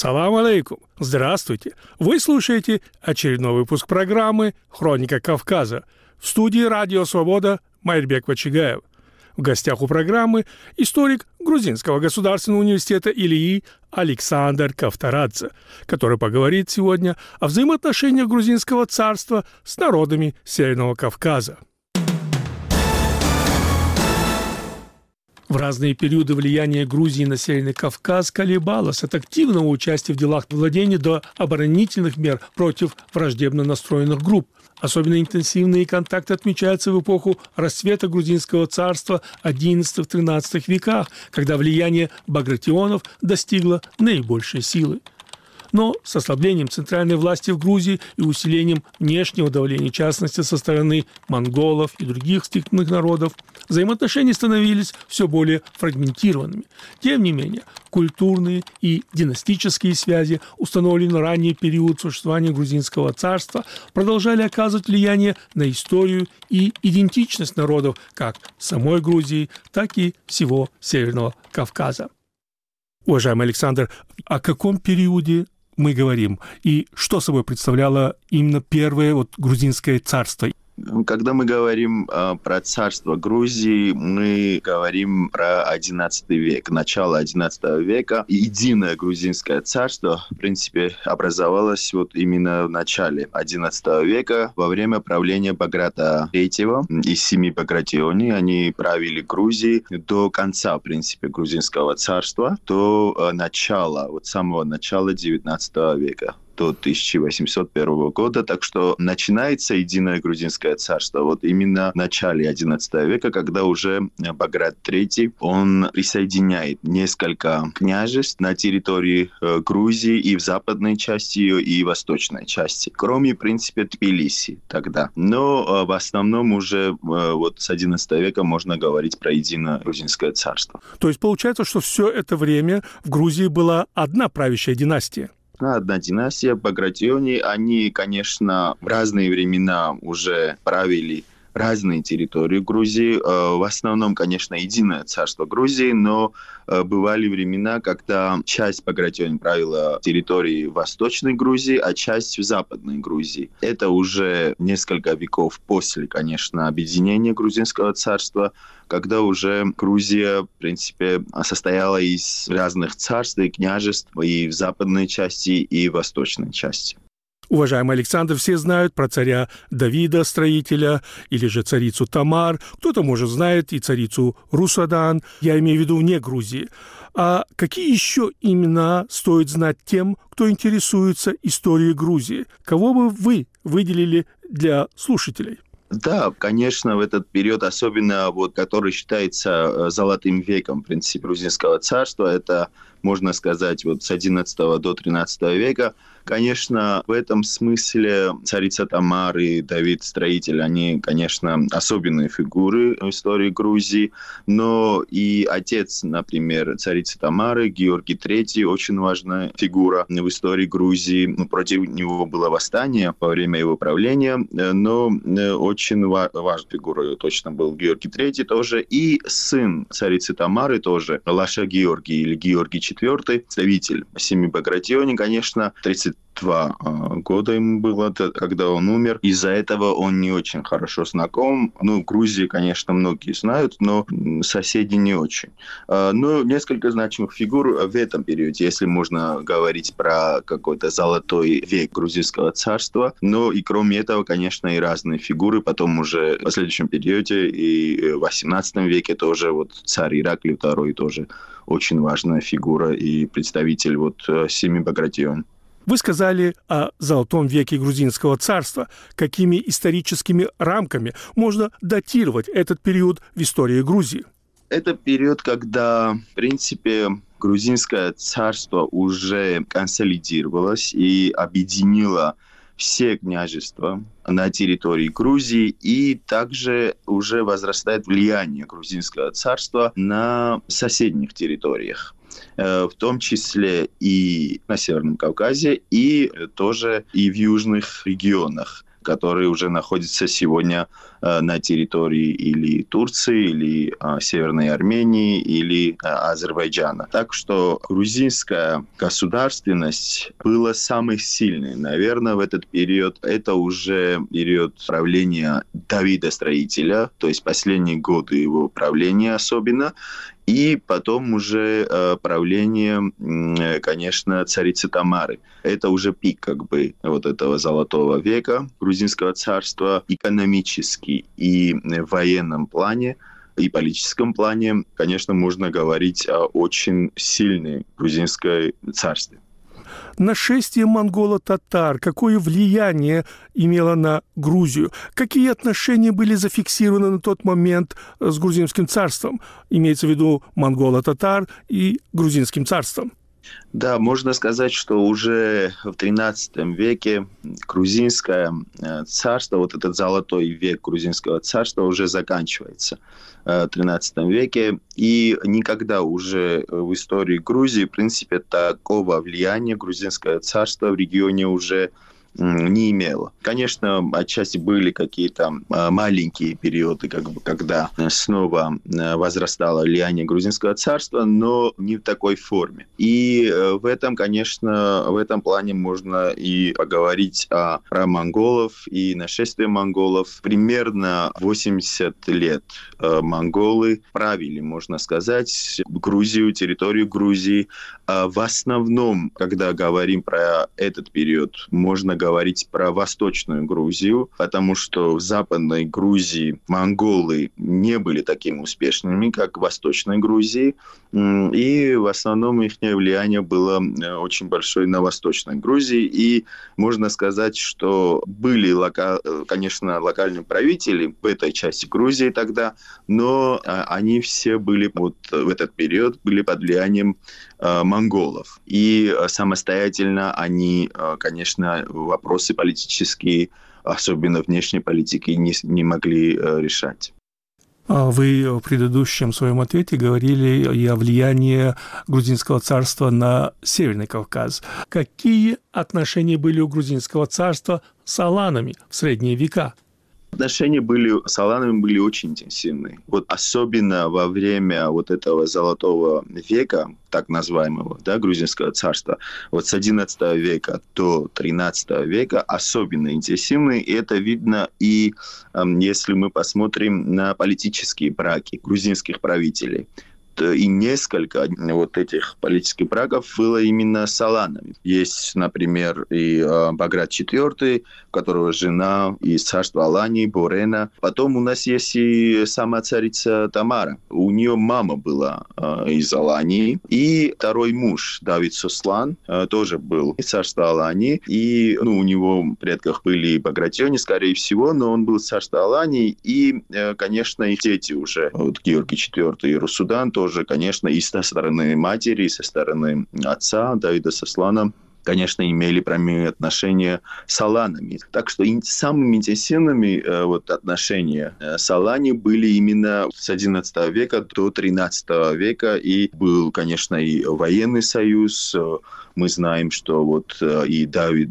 Салам алейкум! Здравствуйте! Вы слушаете очередной выпуск программы «Хроника Кавказа». В студии «Радио Свобода» Майрбек Вачигаев. В гостях у программы историк Грузинского государственного университета Илии Александр Кавторадзе, который поговорит сегодня о взаимоотношениях грузинского царства с народами Северного Кавказа. В разные периоды влияние Грузии на Северный Кавказ колебалось от активного участия в делах владения до оборонительных мер против враждебно настроенных групп. Особенно интенсивные контакты отмечаются в эпоху расцвета грузинского царства XI-XIII веках, когда влияние багратионов достигло наибольшей силы. Но с ослаблением центральной власти в Грузии и усилением внешнего давления, в частности, со стороны монголов и других степных народов, взаимоотношения становились все более фрагментированными. Тем не менее, культурные и династические связи, установленные в ранний период существования грузинского царства, продолжали оказывать влияние на историю и идентичность народов как самой Грузии, так и всего Северного Кавказа. Уважаемый Александр, о каком периоде мы говорим и что собой представляло именно первое грузинское царство? Когда мы говорим про царство Грузии, мы говорим про XI век, начало XI века. Единое грузинское царство, в принципе, образовалось именно в начале XI века, во время правления Баграта III из 7 Багратионий. Они правили Грузией до конца, в принципе, грузинского царства, до начала, самого начала XIX века. До 1801 года. Так что начинается единое грузинское царство именно в начале XI века, когда уже Баграт III, он присоединяет несколько княжеств на территории Грузии и в западной части ее, и в восточной части. Кроме, в принципе, Тбилиси тогда. Но в основном уже с XI века можно говорить про единое грузинское царство. То есть получается, что все это время в Грузии была одна правящая династия? Одна династия, Багратиони, они, конечно, в разные времена уже правили разные территории Грузии. В основном, конечно, единое царство Грузии, но бывали времена, когда часть Багратион правила территории Восточной Грузии, а часть в Западной Грузии. Это уже несколько веков после, конечно, объединения грузинского царства, когда уже Грузия, в принципе, состояла из разных царств и княжеств и в западной части, и в восточной части. Уважаемый Александр, все знают про царя Давида, строителя, или же царицу Тамар. Кто-то, может, знает и царицу Русадан, я имею в виду вне Грузии. А какие еще имена стоит знать тем, кто интересуется историей Грузии? Кого бы вы выделили для слушателей? Да, конечно, в этот период, особенно который считается золотым веком, в принципе, грузинского царства, это, можно сказать, с XI до XIII века. Конечно, в этом смысле царица Тамар и Давид Строитель, они, конечно, особенные фигуры в истории Грузии, но и отец, например, царицы Тамары, Георгий III, очень важная фигура в истории Грузии. Против него было восстание во время его правления, но очень важной фигурой точно был Георгий III тоже. И сын царицы Тамары тоже, Лаша Георгий или Георгий IV, представитель 7 Багратиони, конечно, 32 года ему было, когда он умер. Из-за этого он не очень хорошо знаком. В Грузии, конечно, многие знают, но соседи не очень. Но несколько значимых фигур в этом периоде, если можно говорить про какой-то золотой век грузинского царства. Но и кроме этого, конечно, и разные фигуры. Потом уже в следующем периоде и в XVIII веке тоже царь Ираклий II тоже очень важная фигура и представитель 7 Багратион. Вы сказали о золотом веке грузинского царства. Какими историческими рамками можно датировать этот период в истории Грузии? Это период, когда, в принципе, грузинское царство уже консолидировалось и объединило все княжества на территории Грузии, и также уже возрастает влияние грузинского царства на соседних территориях, в том числе и на Северном Кавказе, и тоже и в южных регионах который уже находится сегодня на территории или Турции, или Северной Армении, или Азербайджана. Так что грузинская государственность была самой сильной, наверное, в этот период. Это уже период правления Давида Строителя, то есть последние годы его правления особенно. И потом уже правление, конечно, царицы Тамары. Это уже пик как бы вот этого золотого века грузинского царства экономически и в военном плане, и политическом плане, конечно, можно говорить о очень сильной грузинской царстве. Нашествие монголо-татар, какое влияние имело на Грузию? Какие отношения были зафиксированы на тот момент с грузинским царством? Имеется в виду монголо-татар и грузинским царством. Да, можно сказать, что уже в XIII веке грузинское царство, вот этот золотой век грузинского царства уже заканчивается в XIII веке. И никогда уже в истории Грузии, в принципе, такого влияния грузинское царство в регионе уже не имело. Конечно, отчасти были какие-то маленькие периоды, когда снова возрастало влияние грузинского царства, но не в такой форме. И в этом, конечно, в этом плане можно и поговорить про монголов и нашествие монголов. Примерно 80 лет монголы правили, можно сказать, Грузию, территорию Грузии. В основном, когда говорим про этот период, можно говорить про Восточную Грузию, потому что в Западной Грузии монголы не были такими успешными, как в Восточной Грузии, и в основном их влияние было очень большое на Восточной Грузии, и можно сказать, что были, конечно, локальные правители в этой части Грузии тогда, но они все были вот в этот период были под влиянием монголов. И самостоятельно они, конечно, вопросы политические, особенно внешней политики, не могли решать. Вы в предыдущем своем ответе говорили и о влиянии грузинского царства на Северный Кавказ. Какие отношения были у грузинского царства с аланами в средние века? Отношения с аланами были очень интенсивные. Вот особенно во время вот этого золотого века, так называемого, да, грузинского царства, вот с XI века до XIII века особенно интенсивные. И это видно и если мы посмотрим на политические браки грузинских правителей. И несколько вот этих политических браков было именно с аланами. Есть, например, и Баграт IV, у которого жена из царства Алании, Борена. Потом у нас есть и сама царица Тамара. У нее мама была из Алании. И второй муж, Давид Сослан, тоже был из царства Алании. И у него в предках были багратиони, скорее всего, но он был из царства Алании. И, конечно, их дети уже, вот Георгий IV и Русудан, тоже, конечно, и со стороны матери, и со стороны отца Давида Сослана, конечно, имели прямые отношения с аланами. Так что самыми интенсивными отношения с алани были именно с XI века до XIII века. И был, конечно, и военный союз. Мы знаем, что вот и Давид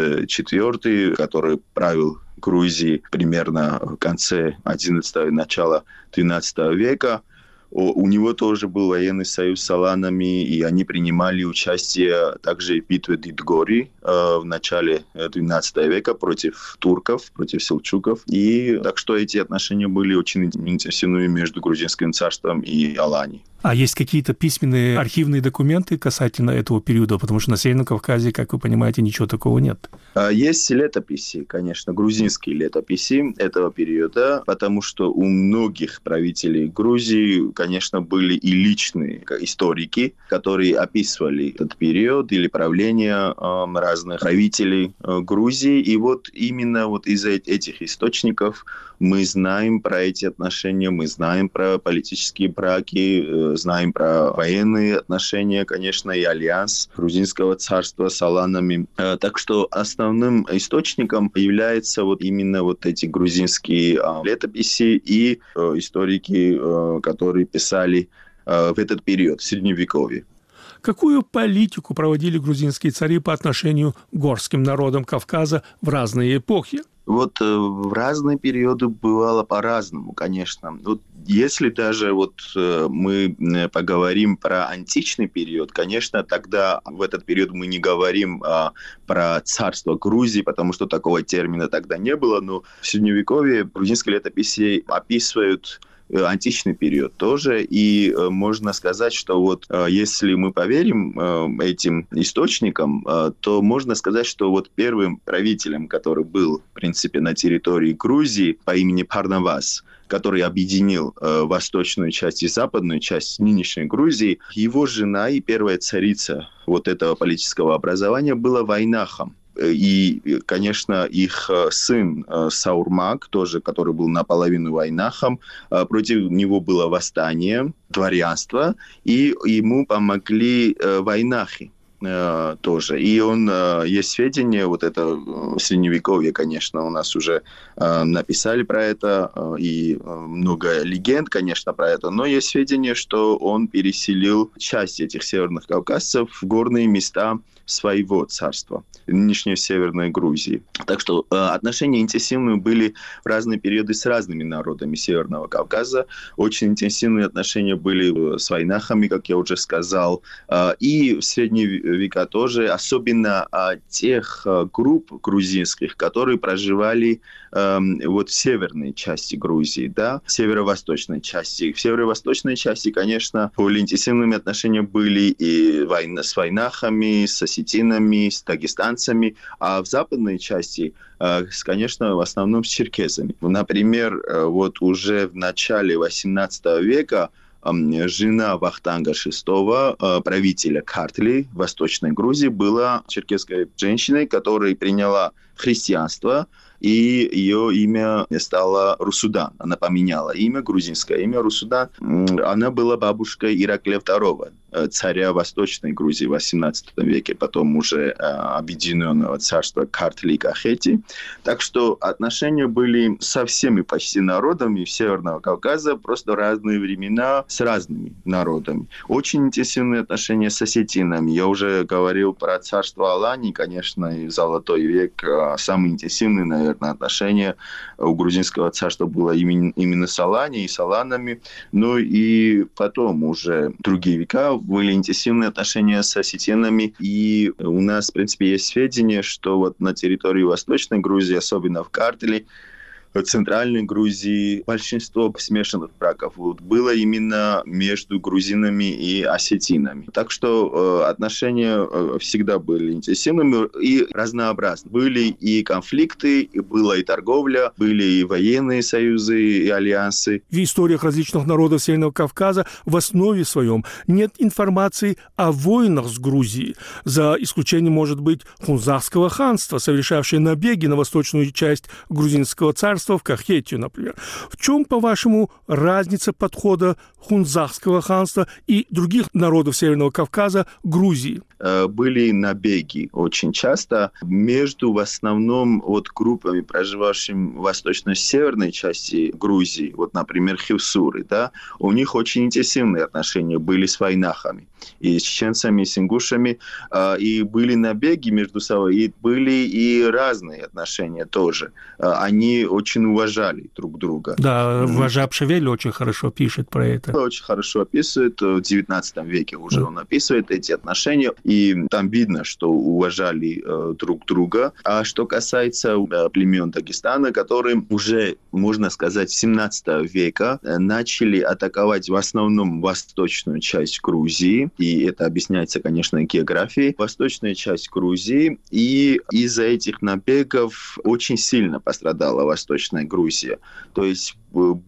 IV, который правил Грузией примерно в конце XI, начала XII века, у него тоже был военный союз с аланами, и они принимали участие также в битве Дидгори в начале XII века против турков, против селчуков. И так что эти отношения были очень интенсивными между грузинским царством и Аланией. А есть какие-то письменные архивные документы касательно этого периода? Потому что на Северном Кавказе, как вы понимаете, ничего такого нет. Есть летописи, конечно, грузинские летописи этого периода, потому что у многих правителей Грузии, конечно, были и личные историки, которые описывали этот период или правление разных правителей Грузии. И вот именно вот из этих источников мы знаем про эти отношения, мы знаем про политические браки, знаем про военные отношения, конечно, и альянс грузинского царства с аланами. Так что основным источником являются вот именно вот эти грузинские летописи и историки, которые писали в этот период, в Средневековье. Какую политику проводили грузинские цари по отношению к горским народам Кавказа в разные эпохи? Вот в разные периоды бывало по-разному, конечно. Вот если даже мы поговорим про античный период, конечно, тогда в этот период мы не говорим про царство Грузии, потому что такого термина тогда не было, но в Средневековье грузинские летописи описывают античный период тоже, и можно сказать, что если мы поверим этим источникам, то можно сказать, что первым правителем, который был, в принципе, на территории Грузии по имени Парнавас, который объединил восточную часть и западную часть нынешней Грузии, его жена и первая царица этого политического образования была Вайнахом. И, конечно, их сын Саурмак, тоже, который был наполовину вайнахом, против него было восстание, дворянство, и ему помогли вайнахи тоже. И есть сведения, это Средневековье, конечно, у нас уже написали про это, и много легенд, конечно, про это, но есть сведения, что он переселил часть этих северных кавказцев в горные места своего царства, нынешней Северной Грузии. Так что отношения интенсивные были в разные периоды с разными народами Северного Кавказа. Очень интенсивные отношения были с вайнахами, как я уже сказал, и в средние века тоже, особенно тех групп грузинских, которые проживали в северной части Грузии, да, северо-восточной части. В северо-восточной части, конечно, более интенсивными отношения были и с вайнахами, с осетинами, с дагестанцами, а в западной части, конечно, в основном с черкесами. Например, уже в начале XVIII века жена Вахтанга VI, правителя Картли Восточной Грузии, была черкесской женщиной, которая приняла христианство, и ее имя стало Русудан. Она поменяла имя, грузинское имя Русудан. Она была бабушкой Ираклия II, царя Восточной Грузии в XVIII веке, потом уже объединенного царства Картли-Кахети. Так что отношения были со всеми почти народами Северного Кавказа, просто в разные времена с разными народами. Очень интенсивные отношения с осетинами. Я уже говорил про царство Алании, конечно, и Золотой век. Самые интенсивные, наверное, отношения у грузинского царства было именно с Аланией и с аланами. Ну и потом уже другие века были интенсивные отношения с осетинами. И у нас, в принципе, есть сведения, что на территории Восточной Грузии, особенно в Картли, в Центральной Грузии, большинство смешанных браков было именно между грузинами и осетинами. Так что отношения всегда были интенсивными и разнообразны. Были и конфликты, и была и торговля, были и военные союзы, и альянсы. В историях различных народов Северного Кавказа в основе своем нет информации о войнах с Грузией, за исключением, может быть, Хунзакского ханства, совершавшее набеги на восточную часть грузинского царства, в Кахетию, например. В чем, по-вашему, разница подхода Хунзакского ханства и других народов Северного Кавказа к Грузии? Были набеги очень часто между, в основном, группами, проживавшими в восточно-северной части Грузии, например, хевсуры, да, у них очень интенсивные отношения были с вайнахами, и с чеченцами, и с ингушами, и были набеги между собой, и были и разные отношения тоже. Они очень уважали друг друга. Да, Важап Шевель очень хорошо пишет про это. Очень хорошо описывает, в XIX веке уже он описывает эти отношения, и там видно, что уважали друг друга. А что касается племен Дагестана, которые уже, можно сказать, с XVII века начали атаковать в основном восточную часть Грузии, и это объясняется, конечно, географией, восточная часть Грузии, и из-за этих набегов очень сильно пострадала Восточная Грузия. То есть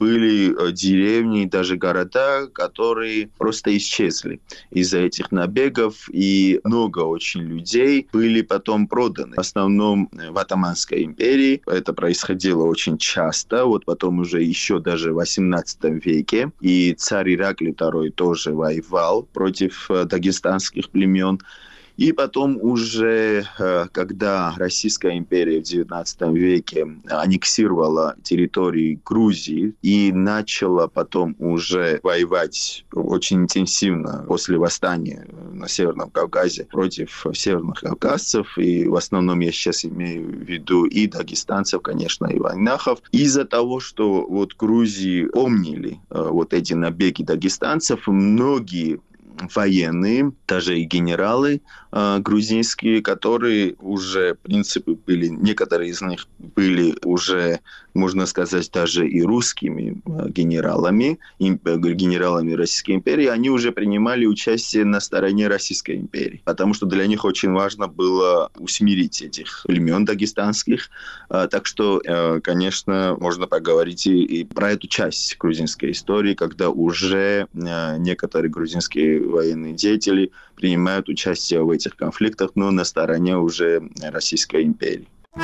были деревни, даже города, которые просто исчезли из-за этих набегов, и много очень людей были потом проданы. В основном в Отtomанской империи это происходило очень часто, потом уже еще даже в XVIII веке, и царь Ираклий II тоже воевал против дагестанских племен. И потом уже, когда Российская империя в XIX веке аннексировала территории Грузии и начала потом уже воевать очень интенсивно после восстания на Северном Кавказе против северных кавказцев, и в основном я сейчас имею в виду и дагестанцев, конечно, и вайнахов, из-за того, что вот Грузии помнили вот эти набеги дагестанцев, многие военные, даже и генералы грузинские, которые уже, в принципе, были, некоторые из них были уже, можно сказать, даже и русскими генералами Российской империи, они уже принимали участие на стороне Российской империи, потому что для них очень важно было усмирить этих племен дагестанских. Так что, конечно, можно поговорить и про эту часть грузинской истории, когда уже некоторые грузинские военные деятели принимают участие в этих конфликтах, но на стороне уже Российской империи.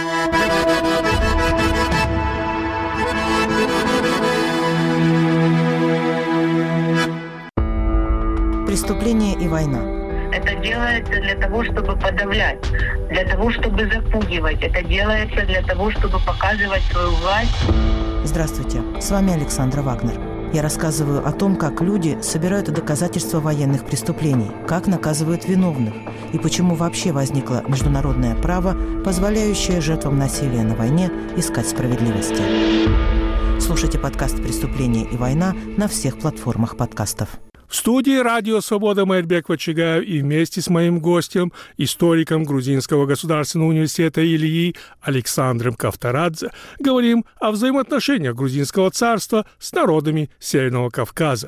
Преступление и война. Это делается для того, чтобы подавлять, для того, чтобы запугивать. Это делается для того, чтобы показывать свою власть. Здравствуйте, с вами Александра Вагнер. Я рассказываю о том, как люди собирают доказательства военных преступлений, как наказывают виновных и почему вообще возникло международное право, позволяющее жертвам насилия на войне искать справедливости. Слушайте подкаст «Преступление и война» на всех платформах подкастов. В студии «Радио Свобода» Майрбек Вачигаев и вместе с моим гостем, историком Грузинского государственного университета Ильи Александром Кавторадзе, говорим о взаимоотношениях Грузинского царства с народами Северного Кавказа.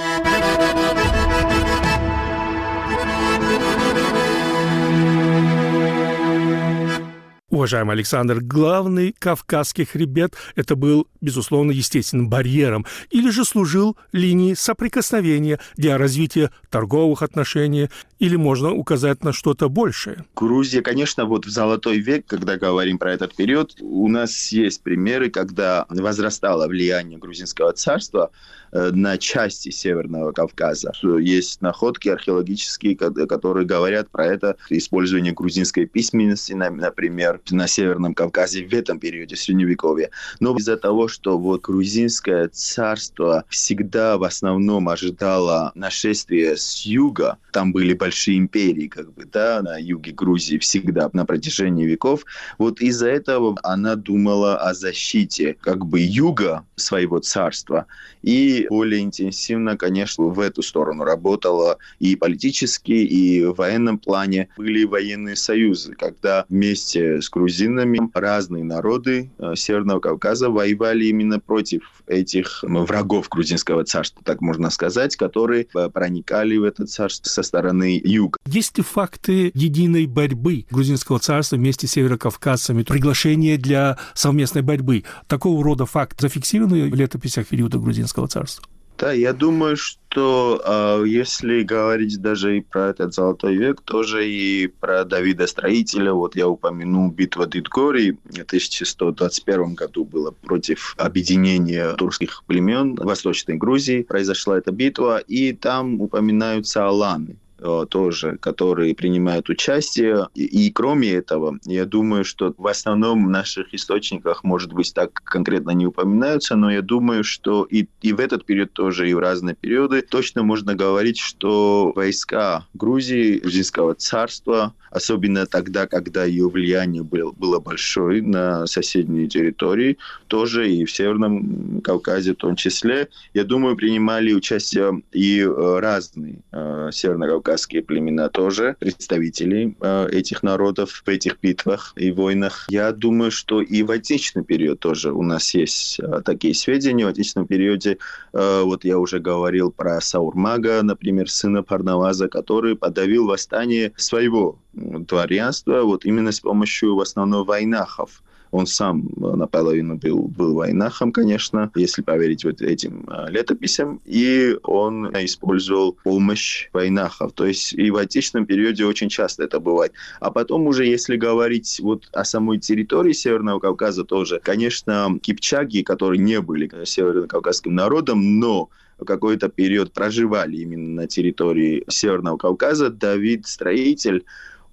Уважаемый Александр, главный Кавказский хребет – это был, безусловно, естественным барьером или же служил линией соприкосновения для развития торговых отношений, или можно указать на что-то большее? Грузия, конечно, вот в Золотой век, когда говорим про этот период, у нас есть примеры, когда возрастало влияние грузинского царства на части Северного Кавказа. Есть находки археологические, которые говорят про это использование грузинской письменности, например, на Северном Кавказе в этом периоде Средневековья. Но из-за того, что вот грузинское царство всегда в основном ожидало нашествия с юга, там были большие империи, на юге Грузии всегда на протяжении веков, вот из-за этого она думала о защите юга своего царства и более интенсивно, конечно, в эту сторону работала и политически, и в военном плане. Были военные союзы, когда вместе с грузинами разные народы Северного Кавказа воевали именно против этих врагов грузинского царства, так можно сказать, которые проникали в это царство со стороны юга. Есть ли факты единой борьбы грузинского царства вместе с северокавказцами, приглашение для совместной борьбы? Такого рода факт зафиксированы в летописях периода грузинского царства? Да, я думаю, что если говорить даже и про этот Золотой век, тоже и про Давида Строителя, вот я упомянул битву Дидгори в 1121 году было против объединения тюркских племен в Восточной Грузии. Произошла эта битва, и там упоминаются аланы тоже, которые принимают участие. И кроме этого, я думаю, что в основном в наших источниках, может быть, так конкретно не упоминаются, но я думаю, что и в этот период тоже, и в разные периоды точно можно говорить, что войска Грузии, Грузинского царства, особенно тогда, когда ее влияние было большое на соседние территории, тоже и в Северном Кавказе в том числе, я думаю, принимали участие и разные северно-кавказские племена тоже, представители этих народов в этих битвах и войнах. Я думаю, что и в отечественный период тоже у нас есть такие сведения. В отечественном периоде, вот я уже говорил про Саурмага, например, сына Парнаваза, который подавил восстание своего дворянства вот именно с помощью в основном вайнахов. Он сам наполовину был вайнахом, конечно, если поверить вот этим летописям, и он использовал помощь вайнахов. То есть и в отечественном периоде очень часто это бывает. А потом уже, если говорить вот о самой территории Северного Кавказа тоже, конечно, кипчаги, которые не были северно-кавказским народом, но в какой-то период проживали именно на территории Северного Кавказа, Давид Строитель,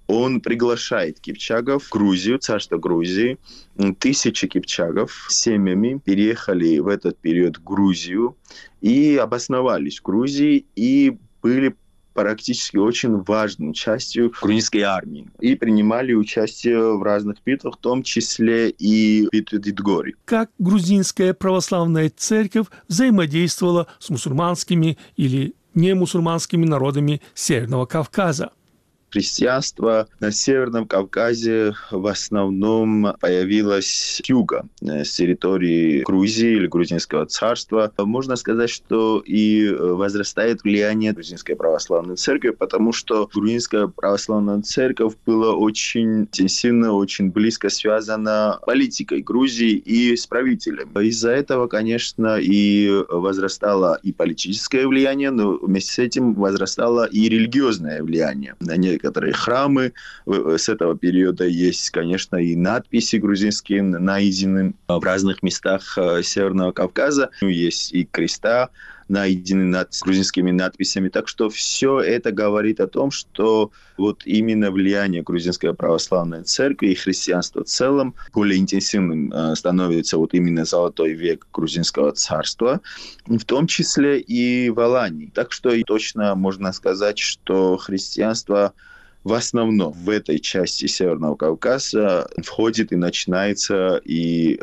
Он приглашает кипчагов в Грузию, царство Грузии. Тысячи кипчагов с семьями переехали в этот период в Грузию и обосновались в Грузии и были практически очень важной частью грузинской армии. И принимали участие в разных битвах, в том числе и битве Дидгори. Как грузинская православная церковь взаимодействовала с мусульманскими или немусульманскими народами Северного Кавказа? Христианство на Северном Кавказе в основном появилось с юга, с территории Грузии или Грузинского царства. Можно сказать, что и возрастает влияние Грузинской православной церкви, потому что Грузинская православная церковь была очень интенсивно, очень близко связана с политикой Грузии и с правителем. Из-за этого, конечно, и возрастало и политическое влияние, но вместе с этим возрастало и религиозное влияние. Некоторые храмы с этого периода есть, конечно, и надписи грузинские, найдены в разных местах Северного Кавказа. Есть и креста, найдены с грузинскими надписями. Так что все это говорит о том, что вот именно влияние Грузинской православной церкви и христианства в целом более интенсивным становится вот именно золотой век Грузинского царства, в том числе и в Алании. Так что и точно можно сказать, что христианство в основном в этой части Северного Кавказа входит и начинается, и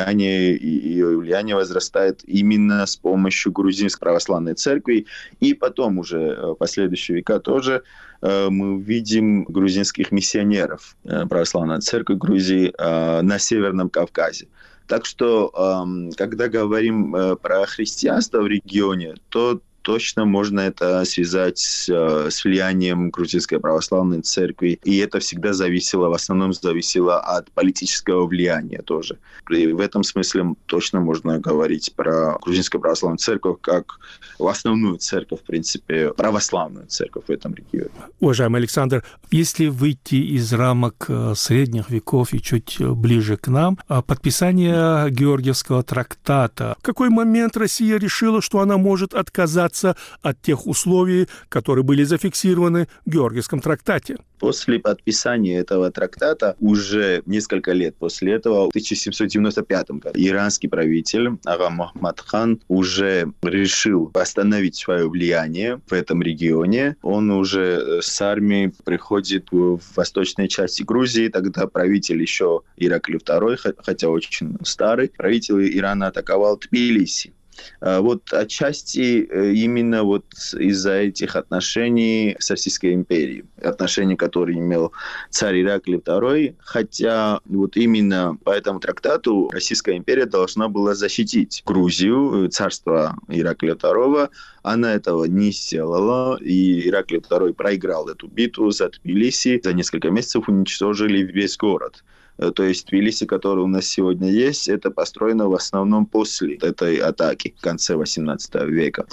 влияние возрастает именно с помощью Грузинской православной церкви. И потом уже в последующие века тоже мы видим грузинских миссионеров православной церкви Грузии на Северном Кавказе. Так что, когда говорим про христианство в регионе, то точно можно это связать с влиянием Грузинской православной церкви. И это всегда в основном зависело от политического влияния тоже. И в этом смысле точно можно говорить про Грузинскую православную церковь как основную церковь, в принципе, православную церковь в этом регионе. Уважаемый Александр, если выйти из рамок средних веков и чуть ближе к нам, подписание Георгиевского трактата, в какой момент Россия решила, что она может отказаться от тех условий, которые были зафиксированы в Георгиевском трактате? После подписания этого трактата, уже несколько лет после этого, в 1795 году, иранский правитель Ага Мохаммад хан уже решил восстановить свое влияние в этом регионе. Он уже с армией приходит в восточной части Грузии. Тогда правитель еще Ираклий II, хотя очень старый, правитель Ирана атаковал Тбилиси. Вот отчасти именно вот из-за этих отношений с Российской империей, отношений, которые имел царь Ираклий II, хотя вот именно по этому трактату Российская империя должна была защитить Грузию, царство Ираклия II. Она этого не сделала, и Ираклий II проиграл эту битву за Тбилиси. За несколько месяцев уничтожили весь город. То есть Тбилиси, который у нас сегодня есть, это построено в основном после этой атаки в конце XVIII века. В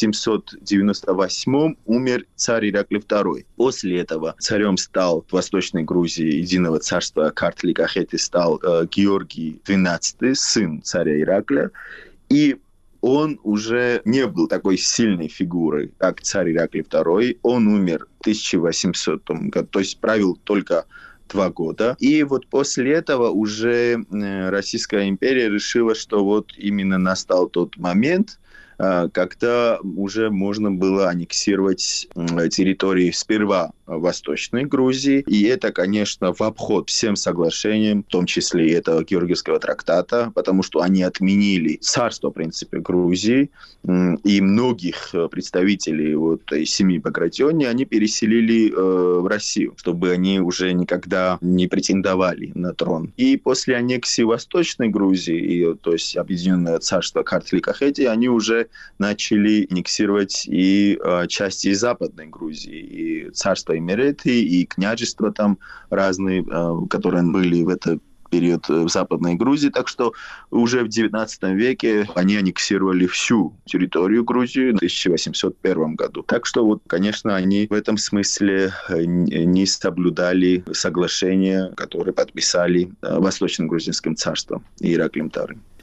1798 умер царь Ираклий II. После этого царем стал в Восточной Грузии единого царства Картли-Кахети стал Георгий XII, сын царя Ираклия. И он уже не был такой сильной фигурой, как царь Ираклий II. Он умер в 1800 году, то есть правил только 2 года. И вот после этого уже Российская империя решила, что вот именно настал тот момент, когда уже можно было аннексировать территории сперва Восточной Грузии. И это, конечно, в обход всем соглашениям, в том числе и этого Георгиевского трактата, потому что они отменили царство, в принципе, Грузии. И многих представителей вот семьи Багратиони они переселили в Россию, чтобы они уже никогда не претендовали на трон. И после аннексии Восточной Грузии, то есть Объединенное царство Картли-Кахети, они уже начали аннексировать и части Западной Грузии, и царство Имереты, и княжества там разные, которые были в этот период в Западной Грузии. Так что уже в XIX веке они аннексировали всю территорию Грузии в 1801 году. Так что, вот, конечно, они в этом смысле не соблюдали соглашения, которые подписали Восточно-Грузинским царством и Ираклием II.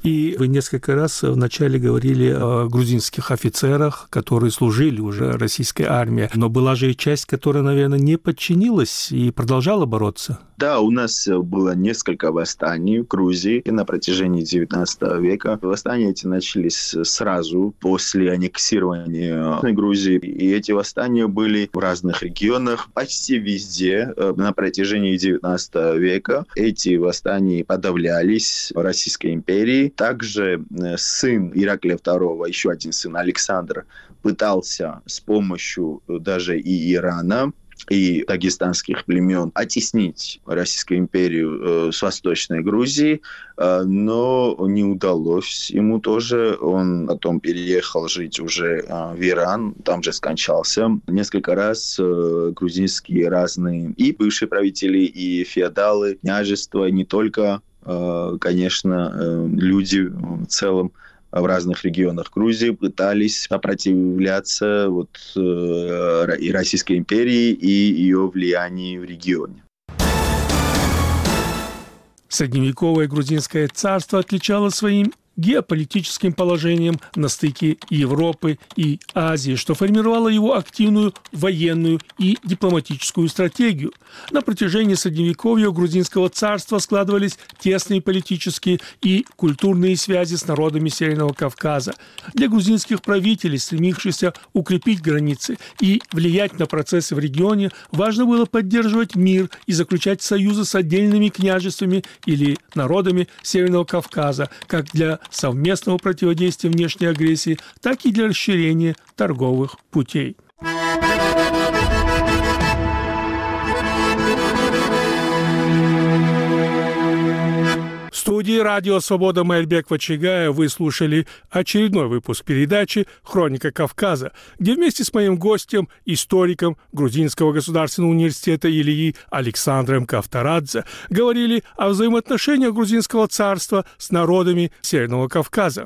И вы несколько раз вначале говорили о грузинских офицерах, которые служили уже российской армии. Но была же и часть, которая, наверное, не подчинилась и продолжала бороться. Да, у нас было несколько восстаний в Грузии на протяжении XIX века. Восстания эти начались сразу после аннексирования Грузии. И эти восстания были в разных регионах, почти везде на протяжении XIX века. Эти восстания подавлялись в Российской империи. Также сын Ираклия II, еще один сын Александр, пытался с помощью даже и Ирана, и дагестанских племен оттеснить Российскую империю с Восточной Грузии, но не удалось ему тоже. Он потом переехал жить уже в Иран, там же скончался. Несколько раз грузинские разные и бывшие правители, и феодалы, княжества, не только, конечно, люди в целом в разных регионах Грузии пытались сопротивляться и Российской империи, и ее влиянию в регионе. Средневековое грузинское царство отличалось своим геополитическим положением на стыке Европы и Азии, что формировало его активную военную и дипломатическую стратегию. На протяжении Средневековья у грузинского царства складывались тесные политические и культурные связи с народами Северного Кавказа. Для грузинских правителей, стремившихся укрепить границы и влиять на процессы в регионе, важно было поддерживать мир и заключать союзы с отдельными княжествами или народами Северного Кавказа, как для совместного противодействия внешней агрессии, так и для расширения торговых путей. В студии «Радио Свобода» Маэльбек Вачигая вы слушали очередной выпуск передачи «Хроника Кавказа», где вместе с моим гостем, историком Грузинского государственного университета Ильи Александром Кавторадзе говорили о взаимоотношениях грузинского царства с народами Северного Кавказа.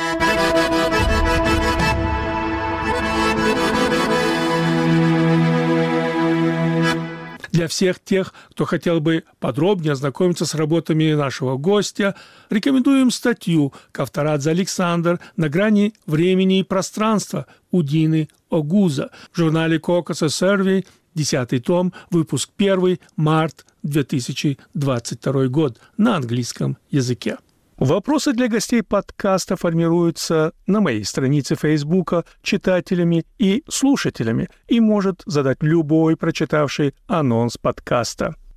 Для всех тех, кто хотел бы подробнее ознакомиться с работами нашего гостя, рекомендуем статью «Кавторадзе Александр. На грани времени и пространства» Удины Огуза в журнале «Caucasus Survey», 10 том, выпуск 1, март 2022 год, на английском языке. Вопросы для гостей подкаста формируются на моей странице Фейсбука читателями и слушателями и может задать любой прочитавший анонс подкаста.